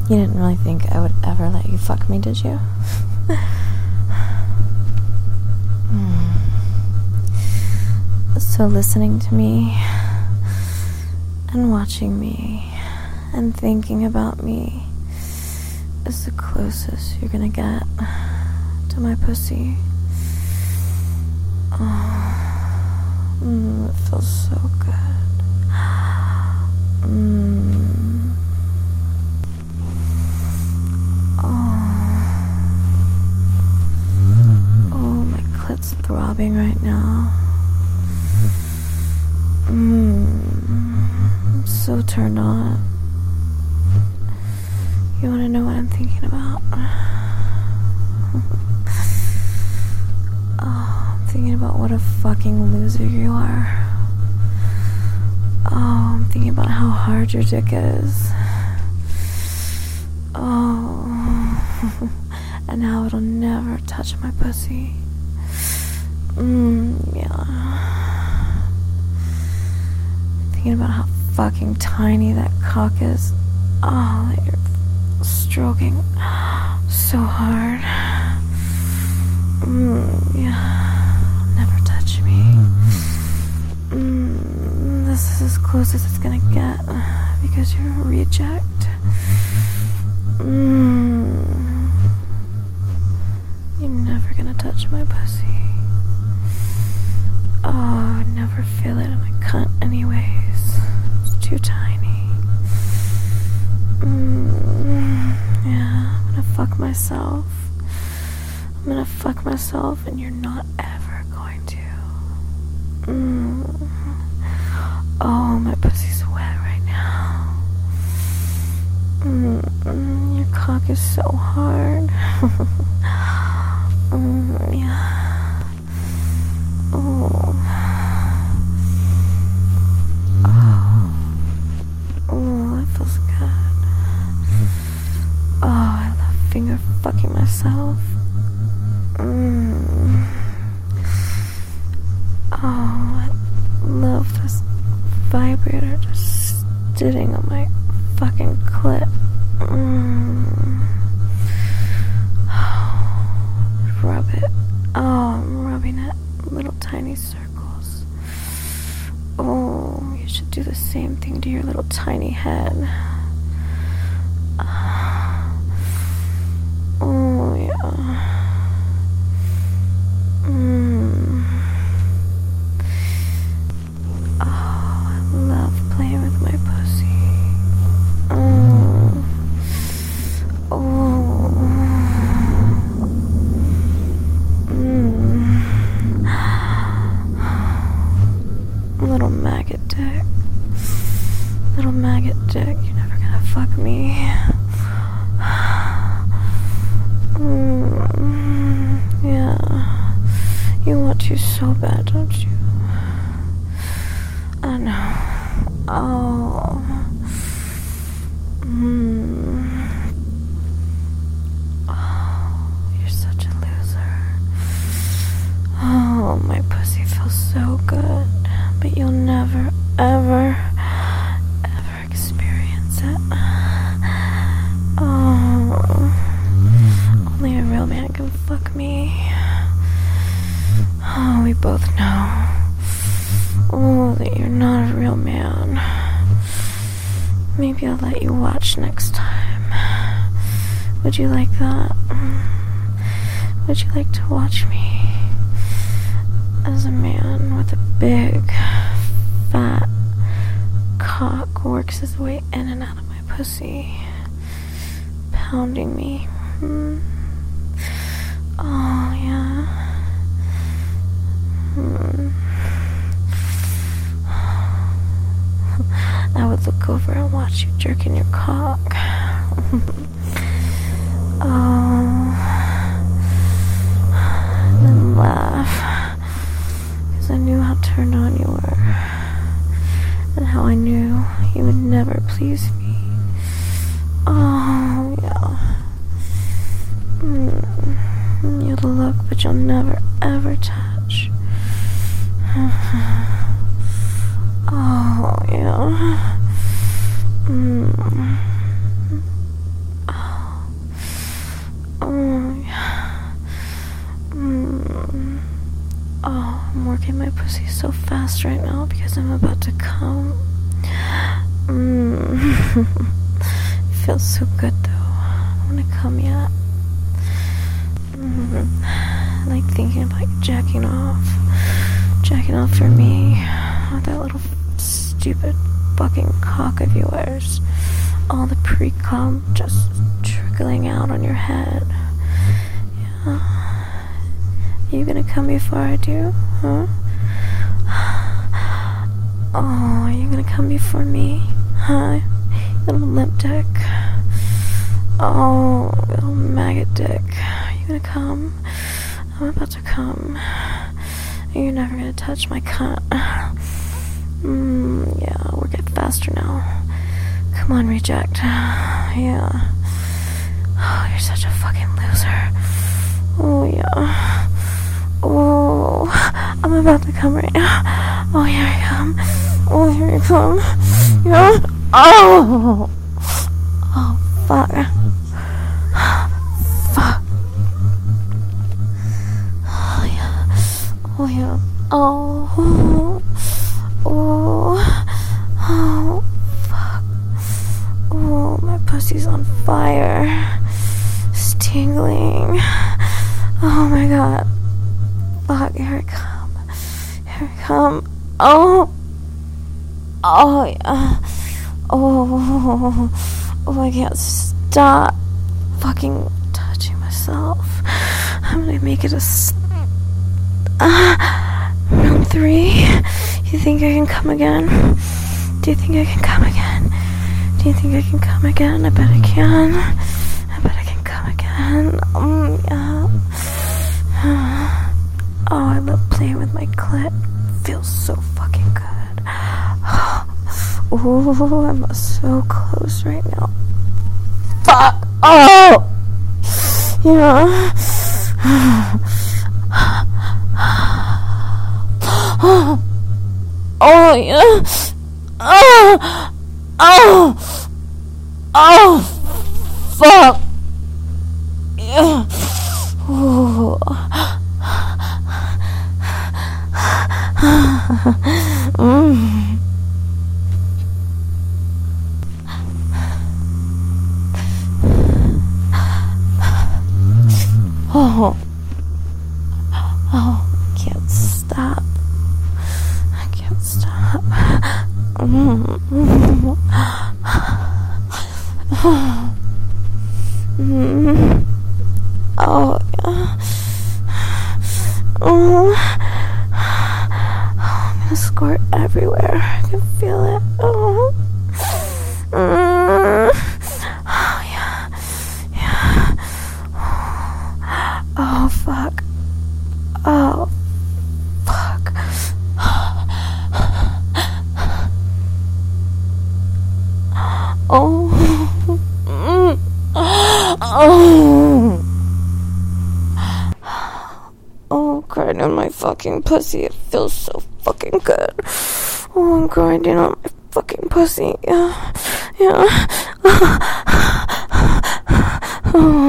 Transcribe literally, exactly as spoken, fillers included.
You didn't really think I would ever let you fuck me, did you? mm. So listening to me and watching me and thinking about me is the closest you're gonna get to my pussy. Oh, mm, it feels so good. Mm. Oh. Oh, my clit's throbbing right now. Mm. I'm so turned on. You wanna know what I'm thinking about? Oh, I'm thinking about what a fucking loser you are. Oh, I'm thinking about how hard your dick is. Oh, and how it'll never touch my pussy. Mmm, yeah. Thinking about how fucking tiny that cock is. Oh, that you're stroking so hard. Mmm, yeah. Never touch me. Mmm, this is as close as it's gonna get because you're a reject. Mmm. You're never gonna touch my pussy. Oh, I'd never feel it in my cunt anyways. It's too tiny. Mmm. Yeah, I'm gonna fuck myself. I'm gonna fuck myself and you're not ever going to. Mmm. Oh, my pussy's wet right now. Mmm. Your cock is so hard. Mmm, yeah. Oh. Oh. Oh, that feels good. Oh, I love finger fucking myself. Mmm. Oh, I love this vibrator just sitting on my fucking clit. Mmm. Oh, rub it. Oh, I'm rubbing it. Little tiny circles. Oh, you should do the same thing to your little tiny head. Oh, yeah. Mmm. Oh, I love playing with my pussy. Oh. Oh. Mmm. Little maggot dick. Little maggot dick, you're never gonna fuck me. Mm, yeah. You want to so bad, don't you? I know. Oh. Mm. Oh, you're such a loser. Oh, my pussy feels so good, but you'll never, ever, ever experience it. Oh. Only a real man can fuck me. Oh, we both know. Oh, that you're not a real man. Maybe I'll let you watch next time. Would you like that? Would you like to watch me as a man with a big, fat cock works his way in and out of my pussy, pounding me? Hmm. Oh, yeah. Hmm. I would look over and watch you jerking your cock. Oh. And then laugh. Because I knew how turned on you were. And how I knew you would never please me. Oh, yeah. Mm. You'll look, but you'll never, ever touch. Oh, yeah. Mm. It feels so good though. I don't wanna come yet. Mm-hmm. I like thinking about you jacking off. Jacking off for me. With that little stupid fucking cock of yours. All the pre-cum just trickling out on your head. Yeah. You gonna come before I do? Huh? Oh, are you gonna come before me? Huh? Little limp dick. Oh, little maggot dick. Are you gonna come? I'm about to come. You're never gonna touch my cunt. Mmm, yeah, we'll get faster now. Come on, reject. Yeah. Oh, you're such a fucking loser. Oh, yeah. Oh, I'm about to come right now. Oh, here I come. Oh, here I come. Yeah. Oh. Oh, fuck. Fuck. Oh, yeah. Oh, yeah. Oh. Oh. Oh. Fuck. Oh, my pussy's on fire. It's tingling. Oh, my God. Fuck, here I come. Here I come. Oh. Oh, yeah. Oh. Oh, I can't stop fucking touching myself. I'm gonna make it a st- uh, round three. You think I can come again? Do you think I can come again? Do you think I can come again? I bet I can. I bet I can come again. Um, yeah. Oh, I love playing with my clit. Feels so fucking good. Oh, I'm so close right now. Fuck! Oh! Yeah. Oh, yeah. Oh! Oh! Oh! Fuck! Yeah. Oh. Mm. Oh, oh, I can't stop. I can't stop. Mm. Mm. Oh, yeah. Oh. I'm gonna squirt everywhere. I can feel it. Oh. Mm. Oh, yeah. Yeah. Oh, fuck. Oh, fuck. Oh. Mm. Oh. Oh, grinding on my fucking pussy. It feels so fucking good. Oh, I'm grinding on my fucking pussy. Yeah. Yeah. Oh.